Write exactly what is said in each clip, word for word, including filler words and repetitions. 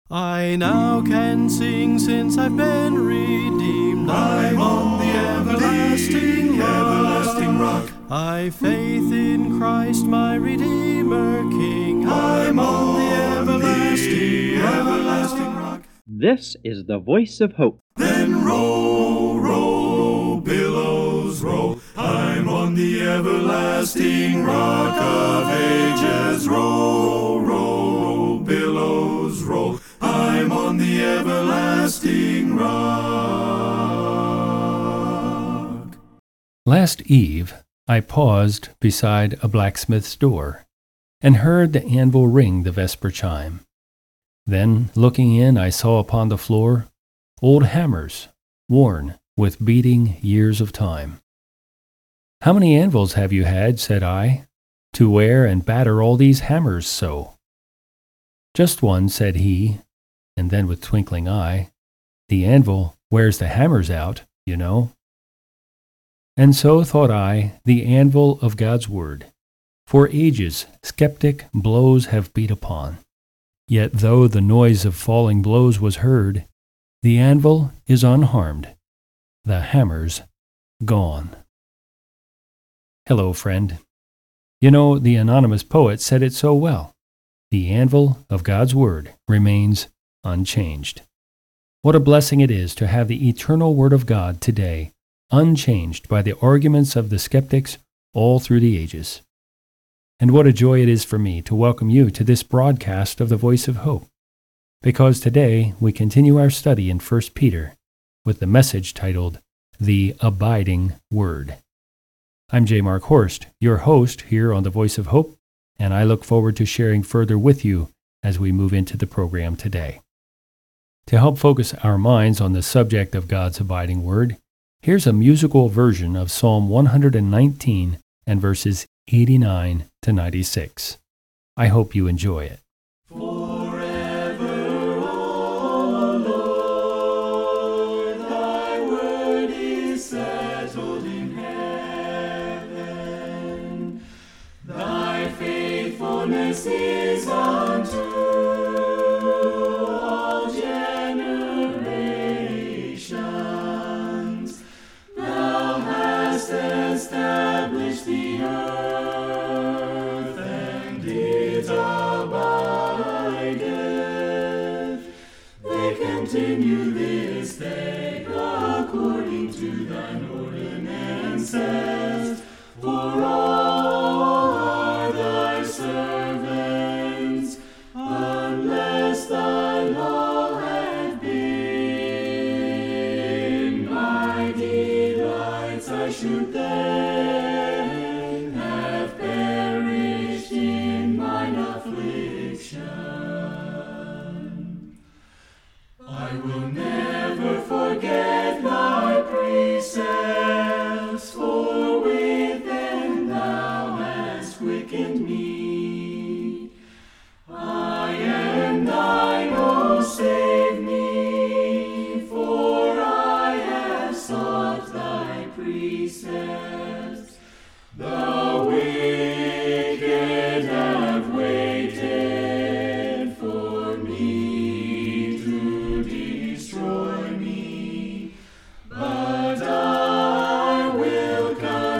I now can sing since I've been redeemed. I'm on the everlasting rock. everlasting rock. I've faith in Christ my Redeemer King. I'm on the everlasting, everlasting rock. This is the voice of hope. Then roll, roll, billows roll. I'm on the everlasting rock of ages. Roll, roll, billows roll. I'm on the everlasting rock. Last eve, I paused beside a blacksmith's door and heard the anvil ring the vesper chime. Then, looking in, I saw upon the floor old hammers, worn with beating years of time. "How many anvils have you had," said I, "to wear and batter all these hammers so?" "Just one," said he, and then with twinkling eye, "The anvil wears the hammers out, you know." And so, thought I, the anvil of God's Word, for ages skeptic blows have beat upon. Yet though the noise of falling blows was heard, the anvil is unharmed, the hammers gone. Hello, friend. You know, the anonymous poet said it so well. The anvil of God's Word remains unchanged. What a blessing it is to have the eternal Word of God today, unchanged by the arguments of the skeptics all through the ages. And what a joy it is for me to welcome you to this broadcast of the Voice of Hope, because today we continue our study in First Peter with the message titled, The Abiding Word. I'm J. Mark Horst, your host here on the Voice of Hope, and I look forward to sharing further with you as we move into the program today. To help focus our minds on the subject of God's abiding Word, here's a musical version of Psalm one hundred nineteen and verses eighty-nine to ninety-six. I hope you enjoy it. Forever, O Lord, thy word is settled in heaven. Thy faithfulness is unto all generations. Thou hast established the earth, and it abideth. They continue this day according to thine ordinances. For all are thy servants, unless thy law had been my delights, I should then have perished in mine affliction. I will never forget thy precepts, for with them thou hast quickened me. I am thine, O save me, for I have sought thy precepts. The wicked have waited for me to destroy me, but I will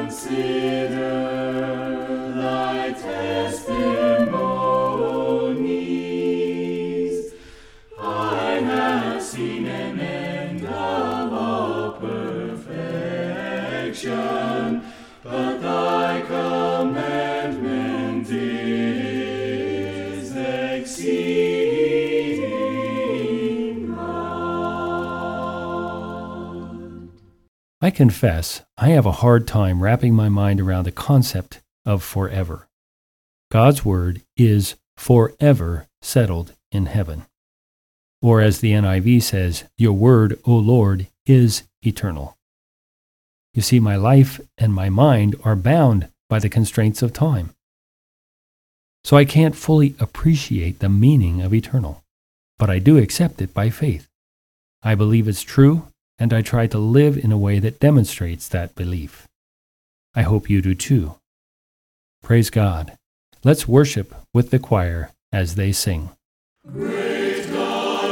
consider thy testimonies. I have seen an end of all perfection, but thy commandment is exceeding broad. I confess I have a hard time wrapping my mind around the concept of forever. God's Word is forever settled in heaven. Or as the N I V says, your word, O Lord, is eternal. You see, my life and my mind are bound by the constraints of time. So I can't fully appreciate the meaning of eternal, but I do accept it by faith. I believe it's true, and I try to live in a way that demonstrates that belief. I hope you do too. Praise God. Let's worship with the choir as they sing. Great God.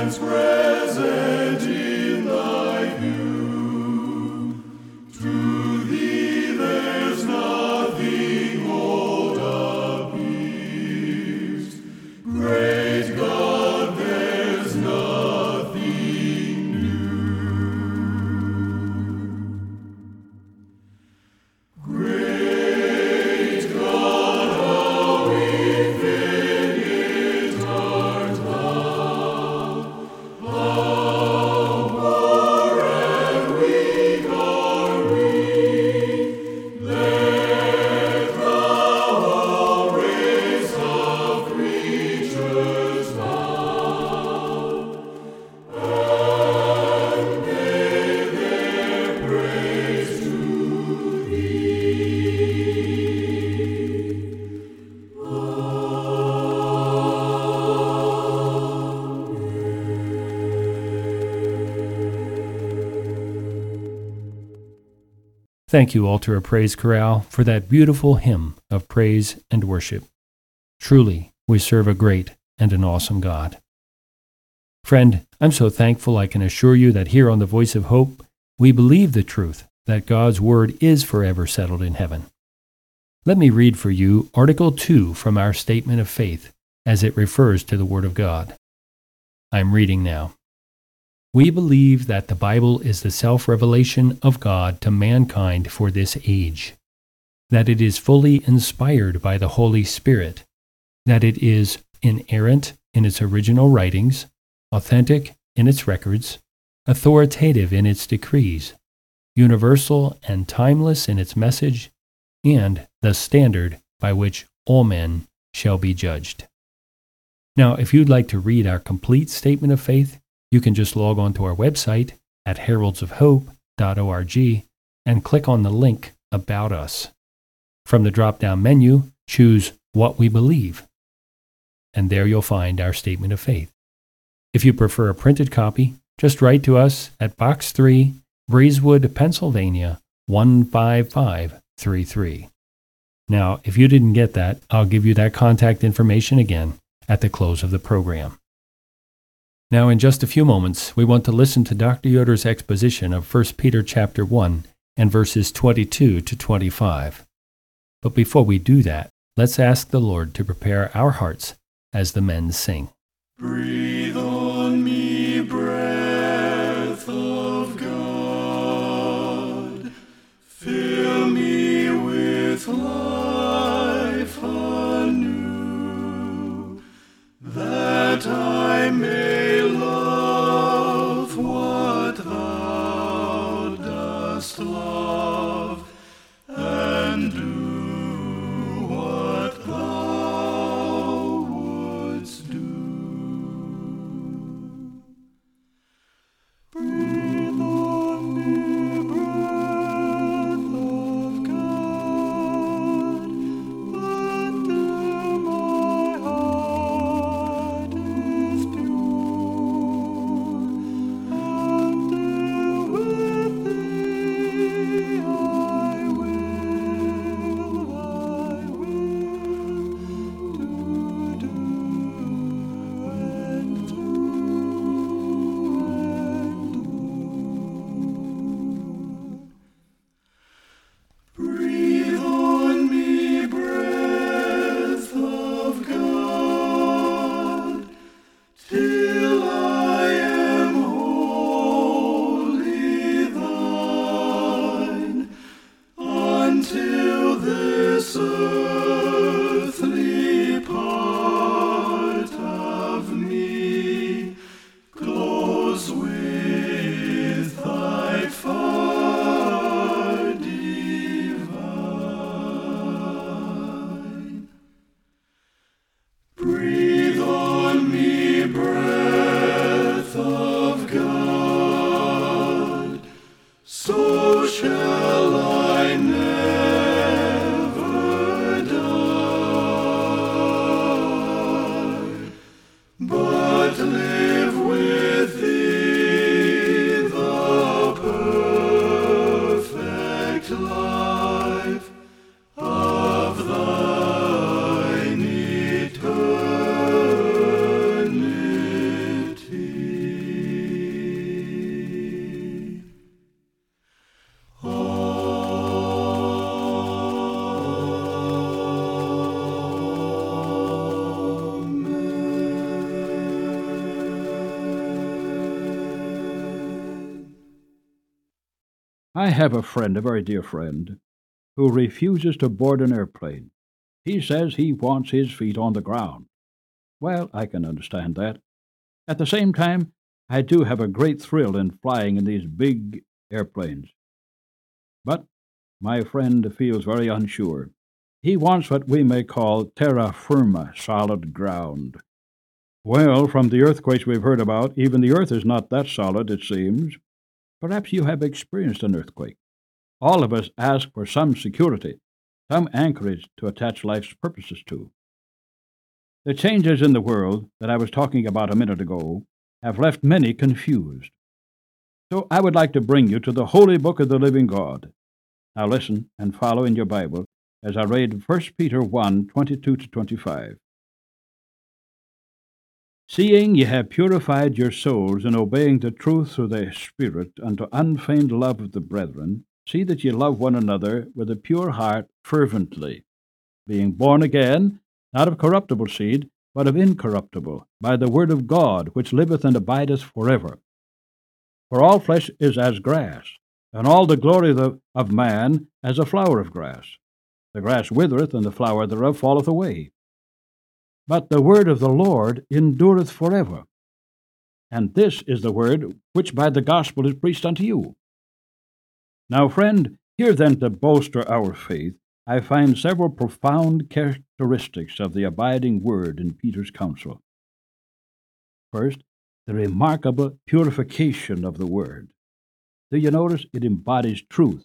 stands present in thy view. To thee there's nothing old appears. Great God, there's nothing new. Great God, how infinite art thou, how poor and weak are we. Let thou all race of creatures bow, and pay their praise to thee. Thank you, Altar of Praise Chorale, for that beautiful hymn of praise and worship. Truly, we serve a great and an awesome God. Friend, I'm so thankful I can assure you that here on the Voice of Hope, we believe the truth that God's Word is forever settled in heaven. Let me read for you Article two from our Statement of Faith as it refers to the Word of God. I'm reading now. We believe that the Bible is the self-revelation of God to mankind for this age, that it is fully inspired by the Holy Spirit, that it is inerrant in its original writings, authentic in its records, authoritative in its decrees, universal and timeless in its message, and the standard by which all men shall be judged. Now, if you'd like to read our complete statement of faith, you can just log on to our website at heralds of hope dot org and click on the link About Us. From the drop-down menu, choose What We Believe, and there you'll find our statement of faith. If you prefer a printed copy, just write to us at Box three, Breezewood, Pennsylvania, one five five three three. Now, if you didn't get that, I'll give you that contact information again at the close of the program. Now, in just a few moments, we want to listen to Doctor Yoder's exposition of First Peter chapter one and verses twenty-two to twenty-five. But before we do that, let's ask the Lord to prepare our hearts as the men sing. Breathe on me, breath of God. Fill me with life anew, that I may love what thou dost love, and do what thou wouldst do. Breathe on me, breath of God, let there my heart is pure. I have a friend, a very dear friend, who refuses to board an airplane. He says he wants his feet on the ground. Well, I can understand that. At the same time, I do have a great thrill in flying in these big airplanes. But my friend feels very unsure. He wants what we may call terra firma, solid ground. Well, from the earthquakes we've heard about, even the earth is not that solid, it seems. Perhaps you have experienced an earthquake. All of us ask for some security, some anchorage to attach life's purposes to. The changes in the world that I was talking about a minute ago have left many confused. So I would like to bring you to the Holy Book of the Living God. Now listen and follow in your Bible as I read First Peter one, twenty-two to twenty-five. Seeing ye have purified your souls in obeying the truth through the Spirit unto unfeigned love of the brethren, see that ye love one another with a pure heart fervently, being born again, not of corruptible seed, but of incorruptible, by the word of God, which liveth and abideth forever. For all flesh is as grass, and all the glory of, the, of man as a flower of grass. The grass withereth, and the flower thereof falleth away. But the word of the Lord endureth forever. And this is the word which by the gospel is preached unto you. Now, friend, here then to bolster our faith, I find several profound characteristics of the abiding word in Peter's counsel. First, the remarkable purification of the word. Do you notice it embodies truth?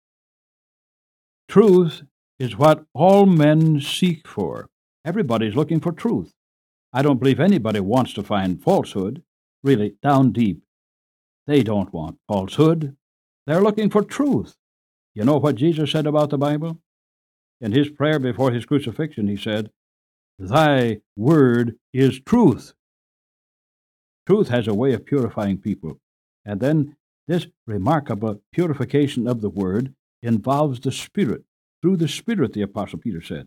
Truth is what all men seek for. Everybody's looking for truth. I don't believe anybody wants to find falsehood. Really, down deep, they don't want falsehood. They're looking for truth. You know what Jesus said about the Bible? In his prayer before his crucifixion, he said, "Thy word is truth." Truth has a way of purifying people. And then this remarkable purification of the word involves the Spirit. Through the Spirit, the Apostle Peter said.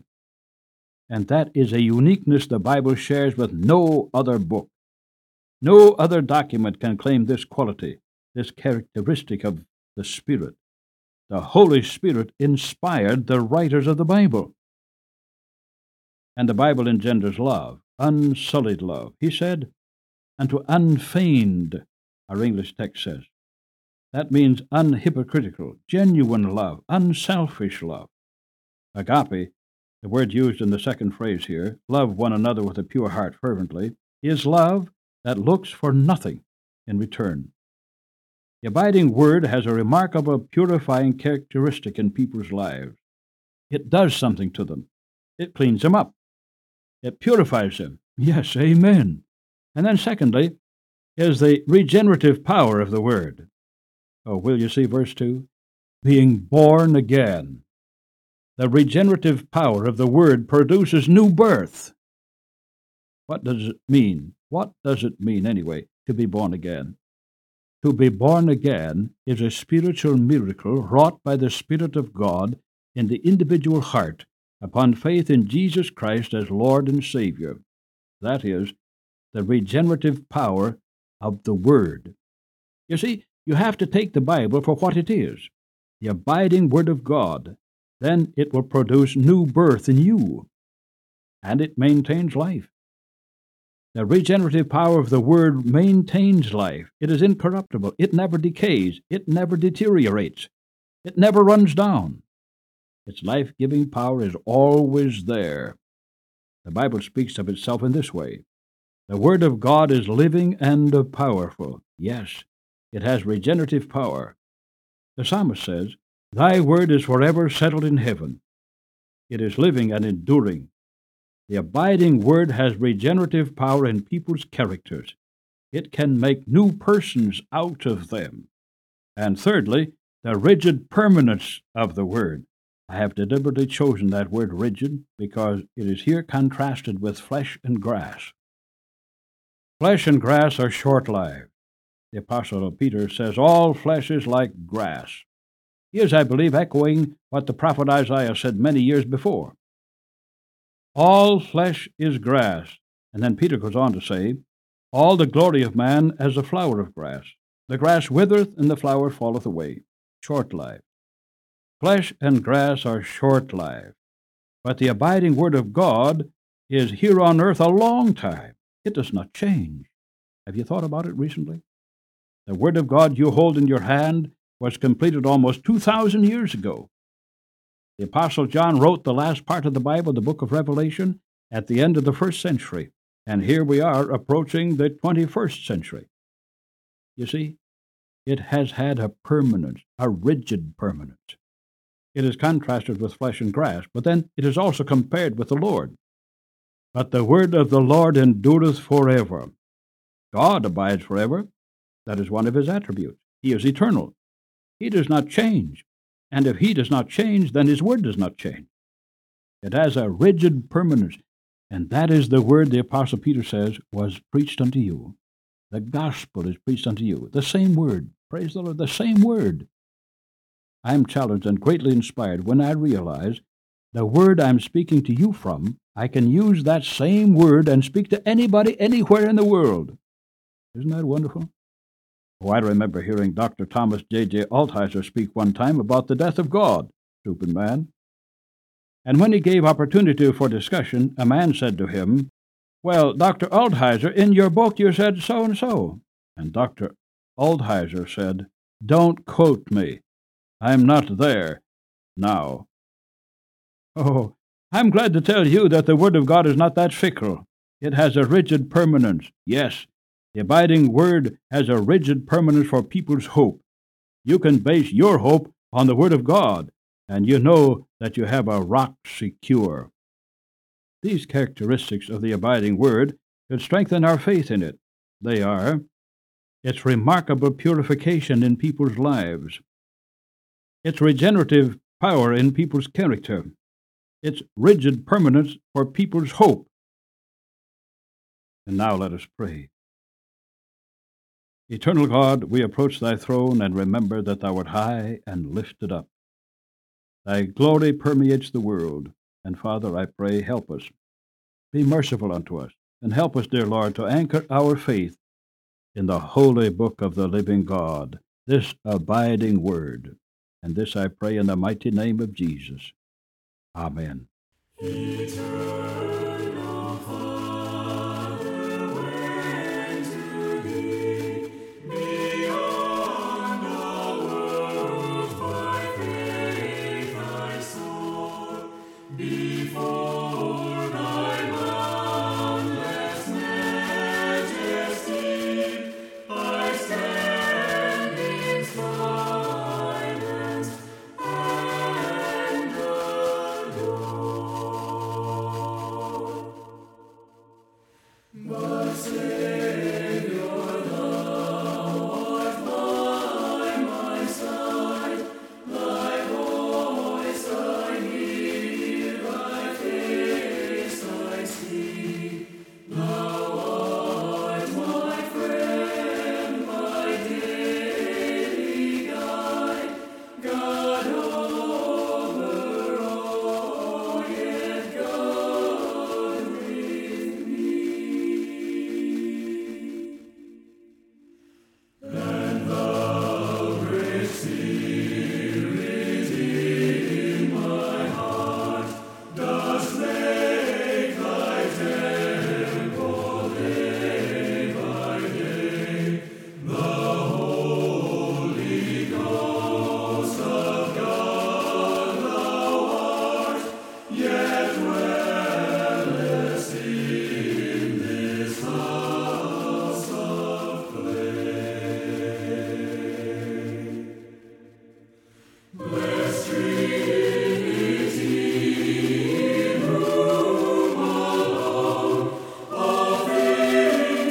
And that is a uniqueness the Bible shares with no other book. No other document can claim this quality, this characteristic of the Spirit. The Holy Spirit inspired the writers of the Bible. And the Bible engenders love, unsullied love. He said, unto unfeigned, our English text says. That means unhypocritical, genuine love, unselfish love. Agape, the word used in the second phrase here, love one another with a pure heart fervently, is love that looks for nothing in return. The abiding word has a remarkable purifying characteristic in people's lives. It does something to them. It cleans them up. It purifies them. Yes, amen. And then secondly, is the regenerative power of the word. Oh, will you see verse two? Being born again. The regenerative power of the word produces new birth. What does it mean? What does it mean, anyway, to be born again? To be born again is a spiritual miracle wrought by the Spirit of God in the individual heart upon faith in Jesus Christ as Lord and Savior. That is, the regenerative power of the Word. You see, you have to take the Bible for what it is, the abiding Word of God. Then it will produce new birth in you, and it maintains life. The regenerative power of the Word maintains life. It is incorruptible. It never decays. It never deteriorates. It never runs down. Its life-giving power is always there. The Bible speaks of itself in this way. The Word of God is living and powerful. Yes, it has regenerative power. The psalmist says, Thy word is forever settled in heaven. It is living and enduring. The abiding word has regenerative power in people's characters. It can make new persons out of them. And thirdly, the rigid permanence of the word. I have deliberately chosen that word rigid because it is here contrasted with flesh and grass. Flesh and grass are short-lived. The Apostle Peter says, all flesh is like grass. He is, I believe, echoing what the prophet Isaiah said many years before. All flesh is grass. And then Peter goes on to say, all the glory of man as a flower of grass. The grass withereth, and the flower falleth away. short-lived. Flesh and grass are short-lived, but the abiding Word of God is here on earth a long time. It does not change. Have you thought about it recently? The Word of God you hold in your hand was completed almost two thousand years ago. The Apostle John wrote the last part of the Bible, the book of Revelation, at the end of the first century, and here we are approaching the twenty-first century. You see, it has had a permanence, a rigid permanence. It is contrasted with flesh and grass, but then it is also compared with the Lord. But the word of the Lord endureth forever. God abides forever. That is one of his attributes. He is eternal. He does not change. And if he does not change, then his word does not change. It has a rigid permanence. And that is the word the Apostle Peter says was preached unto you. The gospel is preached unto you. The same word. Praise the Lord. The same word. I am challenged and greatly inspired when I realize the word I'm speaking to you from, I can use that same word and speak to anybody anywhere in the world. Isn't that wonderful? Oh, I remember hearing Doctor Thomas J J Altizer speak one time about the death of God, stupid man. And when he gave opportunity for discussion, a man said to him, "Well, Doctor Altizer, in your book you said so-and-so." And Doctor Altizer said, "Don't quote me. I'm not there now." Oh, I'm glad to tell you that the Word of God is not that fickle. It has a rigid permanence. Yes, the abiding Word has a rigid permanence for people's hope. You can base your hope on the Word of God, and you know that you have a rock secure. These characteristics of the abiding Word should strengthen our faith in it. They are its remarkable purification in people's lives, its regenerative power in people's character, its rigid permanence for people's hope. And now let us pray. Eternal God, we approach thy throne and remember that thou art high and lifted up. Thy glory permeates the world, and Father, I pray, help us. Be merciful unto us, and help us, dear Lord, to anchor our faith in the holy book of the living God, this abiding word. And this I pray in the mighty name of Jesus. Amen. Eternal Father, when to thee, beyond all worlds by faith I soar, before thy boundless majesty, I stand in silence and adore. But Savior, thou art by my side, thy voice I hear, thy face I see. Thou art my friend, my daily guide, God over all, yet God with me. And thou, great Spirit, in my heart, dost make thy temple day by day. The Holy Ghost of God thou art, yet dwellest in this house of clay. Blessed Trinity, in whom alone all things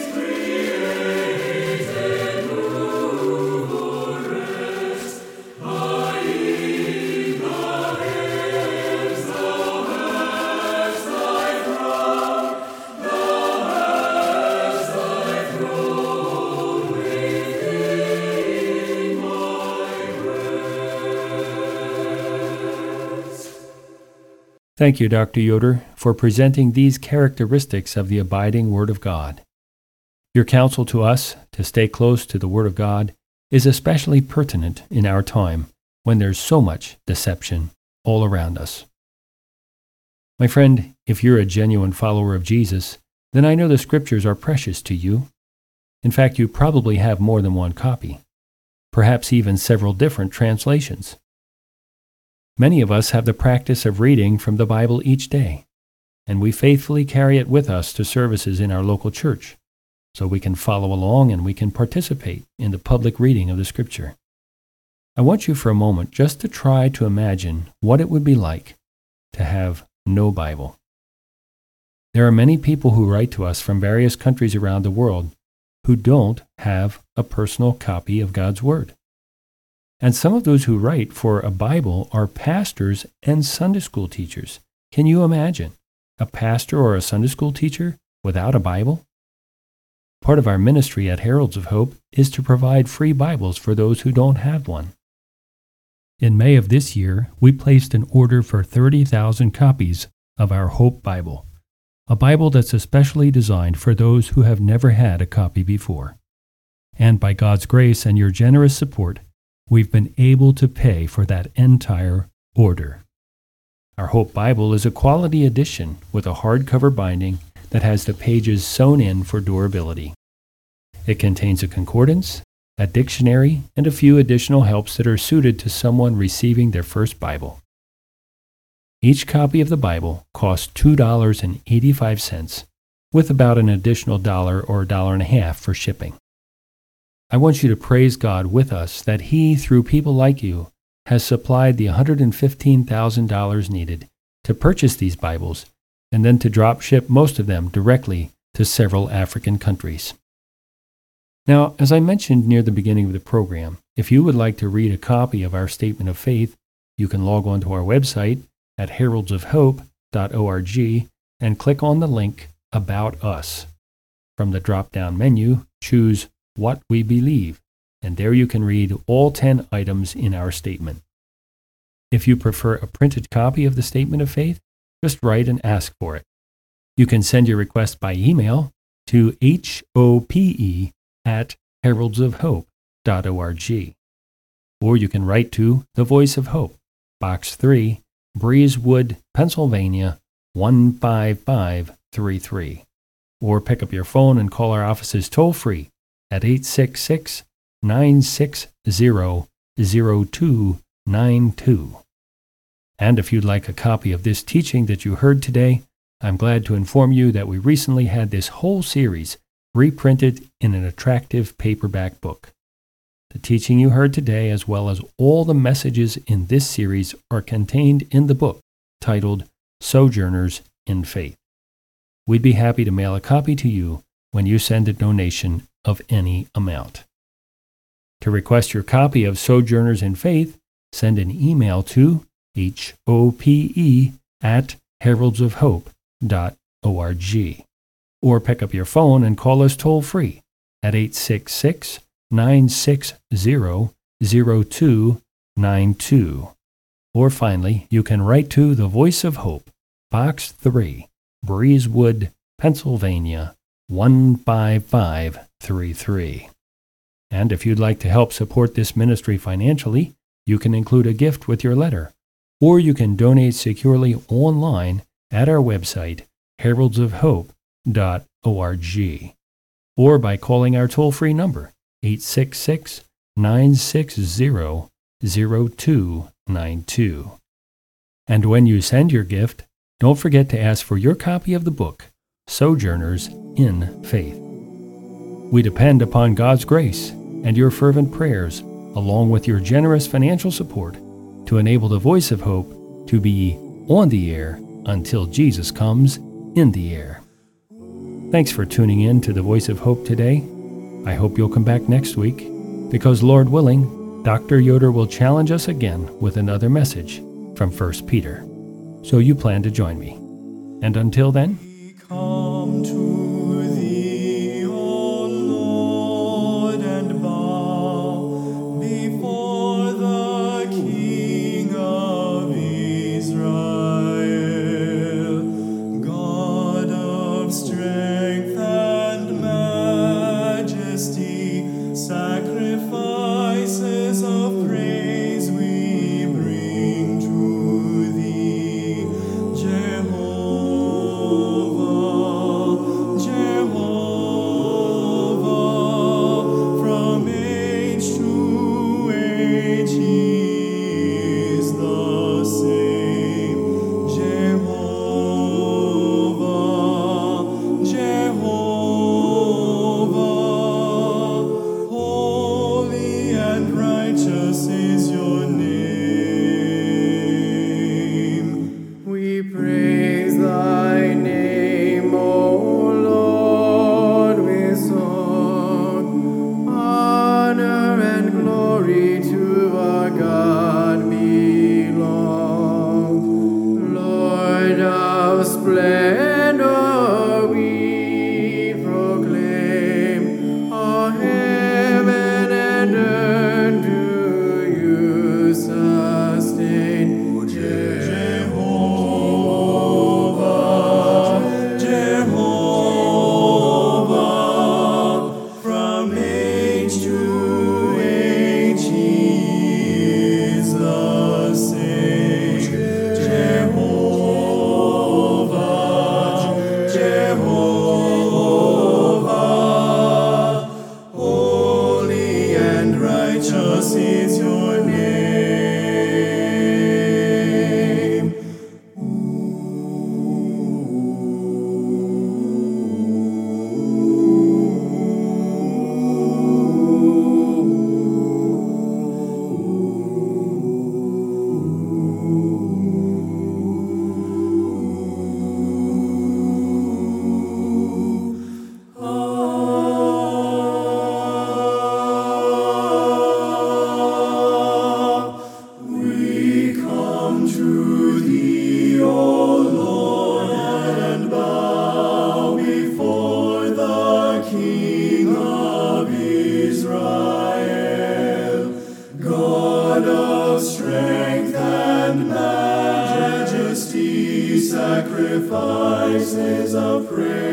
created move or rest, high in the heavens thou hast thy throne, thou hast thy throne within my breast. Thank you, Doctor Yoder, for presenting these characteristics of the abiding Word of God. Your counsel to us to stay close to the Word of God is especially pertinent in our time, when there's so much deception all around us. My friend, if you're a genuine follower of Jesus, then I know the Scriptures are precious to you. In fact, you probably have more than one copy, perhaps even several different translations. Many of us have the practice of reading from the Bible each day, and we faithfully carry it with us to services in our local church, so we can follow along and we can participate in the public reading of the Scripture. I want you for a moment just to try to imagine what it would be like to have no Bible. There are many people who write to us from various countries around the world who don't have a personal copy of God's Word. And some of those who write for a Bible are pastors and Sunday school teachers. Can you imagine a pastor or a Sunday school teacher without a Bible? Part of our ministry at Heralds of Hope is to provide free Bibles for those who don't have one. In May of this year, we placed an order for thirty thousand copies of our Hope Bible, a Bible that's especially designed for those who have never had a copy before. And by God's grace and your generous support, we've been able to pay for that entire order. Our Hope Bible is a quality edition with a hardcover binding that has the pages sewn in for durability. It contains a concordance, a dictionary, and a few additional helps that are suited to someone receiving their first Bible. Each copy of the Bible costs two dollars and eighty-five cents, with about an additional dollar or a dollar and a half for shipping. I want you to praise God with us that He, through people like you, has supplied the one hundred fifteen thousand dollars needed to purchase these Bibles and then to drop ship most of them directly to several African countries. Now, as I mentioned near the beginning of the program, if you would like to read a copy of our Statement of Faith, you can log on to our website at heralds of hope dot org and click on the link About Us. From the drop-down menu, choose What We Believe, and there you can read all ten items in our statement. If you prefer a printed copy of the Statement of Faith, just write and ask for it. You can send your request by email to hope at heralds of hope dot org. Or you can write to The Voice of Hope, Box three, Breezewood, Pennsylvania, one five five three three. Or pick up your phone and call our offices toll-free at eight six six, nine six zero, zero two nine two. And if you'd like a copy of this teaching that you heard today, I'm glad to inform you that we recently had this whole series reprinted in an attractive paperback book. The teaching you heard today, as well as all the messages in this series, are contained in the book titled Sojourners in Faith. We'd be happy to mail a copy to you when you send a donation of any amount. To request your copy of Sojourners in Faith, send an email to hope at heralds of hope dot org. Or pick up your phone and call us toll-free at eight six six, nine six zero, zero two nine two. Or finally, you can write to The Voice of Hope, Box three, Breezewood, Pennsylvania, one five five three three. And if you'd like to help support this ministry financially, you can include a gift with your letter, or you can donate securely online at our website, heralds of hope dot org, or by calling our toll-free number, eight six six, nine six zero, zero two nine two. And when you send your gift, don't forget to ask for your copy of the book, Sojourners in Faith. We depend upon God's grace and your fervent prayers, along with your generous financial support, to enable the Voice of Hope to be on the air until Jesus comes in the air. Thanks for tuning in to The Voice of Hope today. I hope you'll come back next week, because Lord willing, Doctor Yoder will challenge us again with another message from First Peter. So you plan to join me. And until then, Come to thee, O Lord, and bow before the King of Israel, God of strength and majesty, sacrifices of praise we sacrifices of praise.